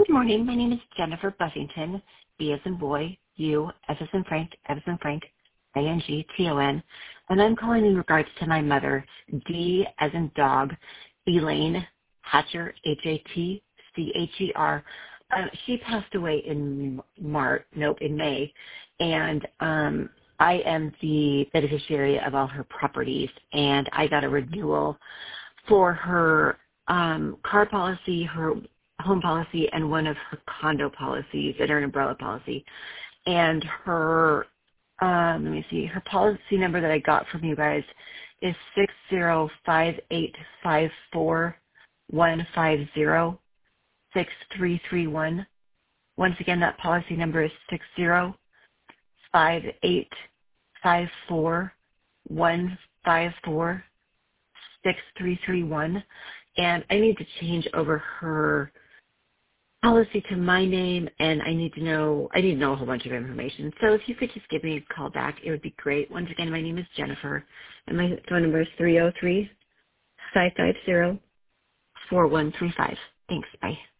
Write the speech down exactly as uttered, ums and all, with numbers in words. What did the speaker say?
Good morning. My name is Jennifer Buffington, B as in boy, U, S as in Frank, F as in Frank, I N G, T O N, and I'm calling in regards to my mother, D as in dog, Elaine Hatcher, H A T C H E R. Uh, she passed away in March, nope, in May, and um, I am the beneficiary of all her properties, and I got a renewal for her um, car policy, her home policy, and one of her condo policies and her umbrella policy. And her, um, let me see, her policy number that I got from you guys is six zero five eight five four one five zero six three three one. Once again, that policy number is six zero five eight five four one five four six three three one. And I need to change over her policy to my name, and I need to know, I need to know a whole bunch of information. So if you could just give me a call back, it would be great. Once again, my name is Jennifer, and my phone number is three oh three, five five zero, four one three five. Thanks. Bye.